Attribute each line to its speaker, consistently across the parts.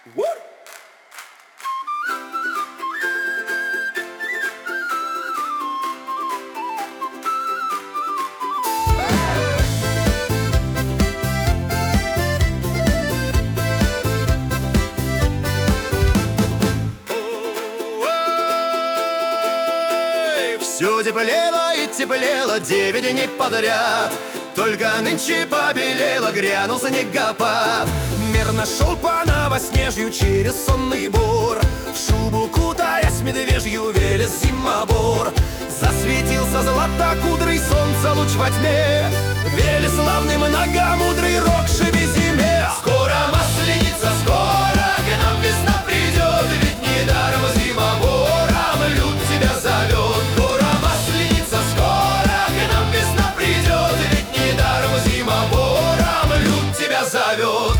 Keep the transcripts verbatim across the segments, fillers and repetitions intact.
Speaker 1: Все теплело и теплело девять дней подряд. Только нынче побелело, грянул снегопад. Мерно шел по новоснежью через сонный бор, в шубу кутаясь медвежью велес зимобор. Засветился златокудрый солнца луч во тьме, вели славный многомудрый рок шиби зиме. Скоро масленица, скоро к нам весна придет, ведь недаром зимобором люд тебя зовет. Скоро масленица, скоро к нам весна придет, ведь недаром зимобором люд тебя зовет.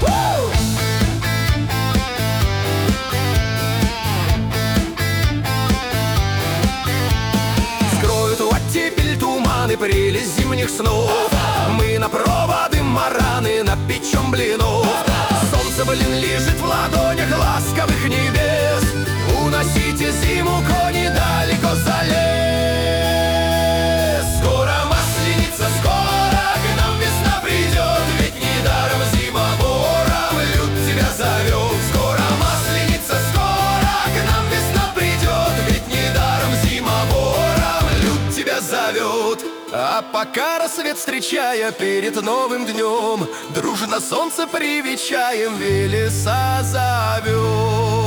Speaker 1: Скроют оттепель туманы, прелесть зимних снов. Мы на проводы мараны напечем блинов. Солнце, блин, лежит в ладонях ласковых небес. Уносите зиму, кони, далеко за лес. Скоро масленица, скоро к нам весна придет, ведь недаром зимобором люд тебя зовет. Скоро масленица, скоро к нам весна придет, ведь недаром зимобором люд тебя зовет. А пока рассвет встречая перед новым днем, дружно солнце привечаем, Велеса зовем.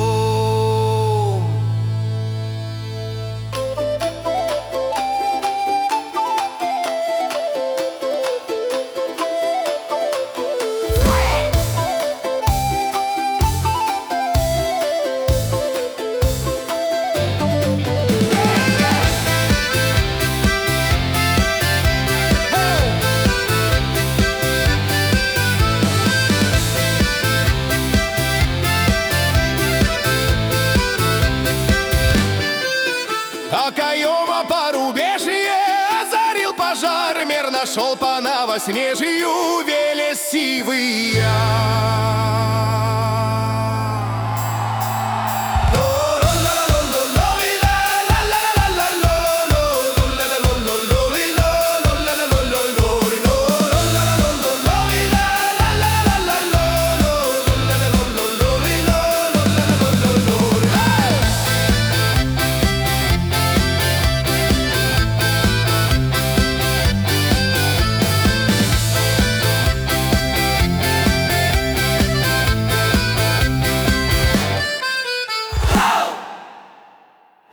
Speaker 1: Окоема порубежье озарил пожар, мир нашел по новоснежью Велес сивый яр.